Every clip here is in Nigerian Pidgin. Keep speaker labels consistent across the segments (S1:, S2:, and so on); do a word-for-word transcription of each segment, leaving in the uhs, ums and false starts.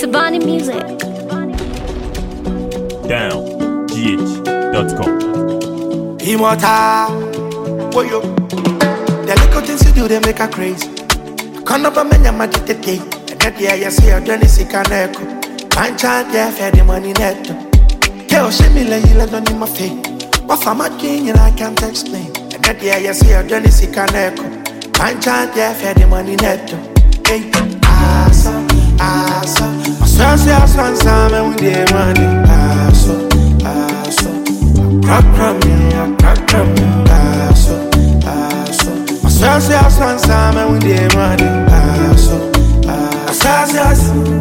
S1: Sabani Music.
S2: Down G H dot com.
S3: Immortal, what you? The little things you do, they make her crazy. Come up and make your money today. And that year you see your journey, see can echo. One chant, yeah, fair the money net. Tell she me like you let on in my face. What for my king and I can't explain. And that year you see your journey, see can echo. One chant, yeah, fair the money net. Hey, asa, asa. I swear, say I swan some and we dey money. Asa, asa. Crack from me, I crack from me. Asa, asa. I swear, say I swan some and we dey money. Asa, asa, asa.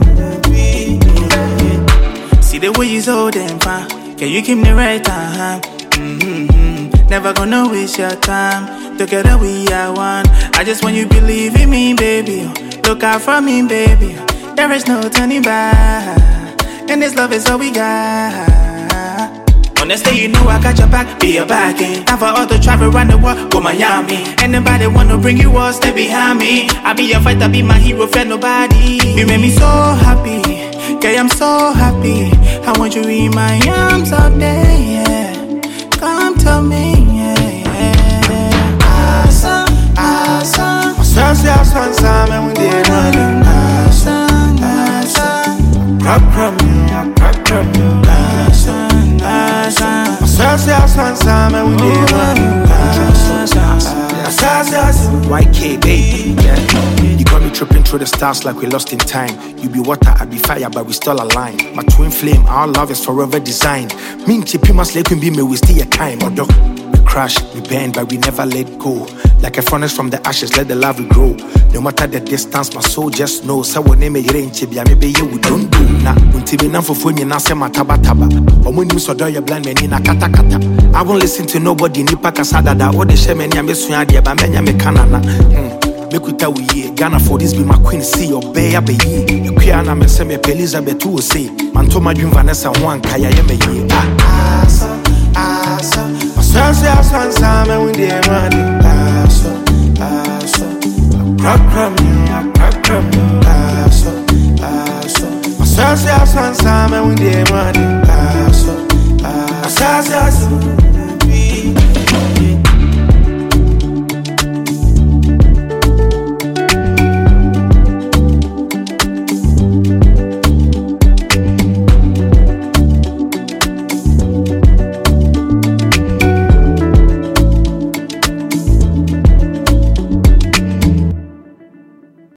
S4: See the way you so damn fine. Can you give me the right time? Mm-hmm. Never gonna waste your time. Together we are one. I just want you to believe in me, baby. Look out for me, baby. There is no turning back. And this love is all we got. Honestly, you know I got your back, be your backing. Time for all the travel around the world, go Miami. Anybody wanna bring you all, stay behind me. I be your fighter, be my hero, fear nobody. You make me so happy, yeah, I'm so happy. I want you in my arms all day, yeah. Come to me, yeah, yeah. Awesome, awesome.
S3: I swear, say I swan some and we dey money.
S4: Awesome, awesome.
S3: Crack from me, I crack from me.
S4: Awesome, awesome.
S3: I swear, say I swan some and we dey money.
S5: Y K, baby, yeah. You got me tripping through the stars like we lost in time. You be water, I be fire, but we still aligned. My twin flame, our love is forever designed. Me and Chippy must let be me, we still a time. But dog, we crash, we bend, but we never let go. Like a furnace from the ashes, let the love grow. No matter the distance, my soul just knows. So when name a range, maybe you we don't do. Now, when Tibi Nam for Funy, now say my taba taba. Or when you saw your blind men in a kata kata. I won't listen to nobody, Nipa Kasada, or the shaman Yamisuadia, Bamenya Mekanana. Make we tell we ye, Ghana for this be my queen, see your bay, be ye. You can't have me Elizabeth to say, Mantoma Jim Vanessa one, Kaya Yeme ye.
S3: Asa, asa. I swear, say I swan some and we dey money. Asa, asa. Crack from me, I crack from me. Asa, asa. I swear, say I swan some and we dey money. Asa, asa, asa.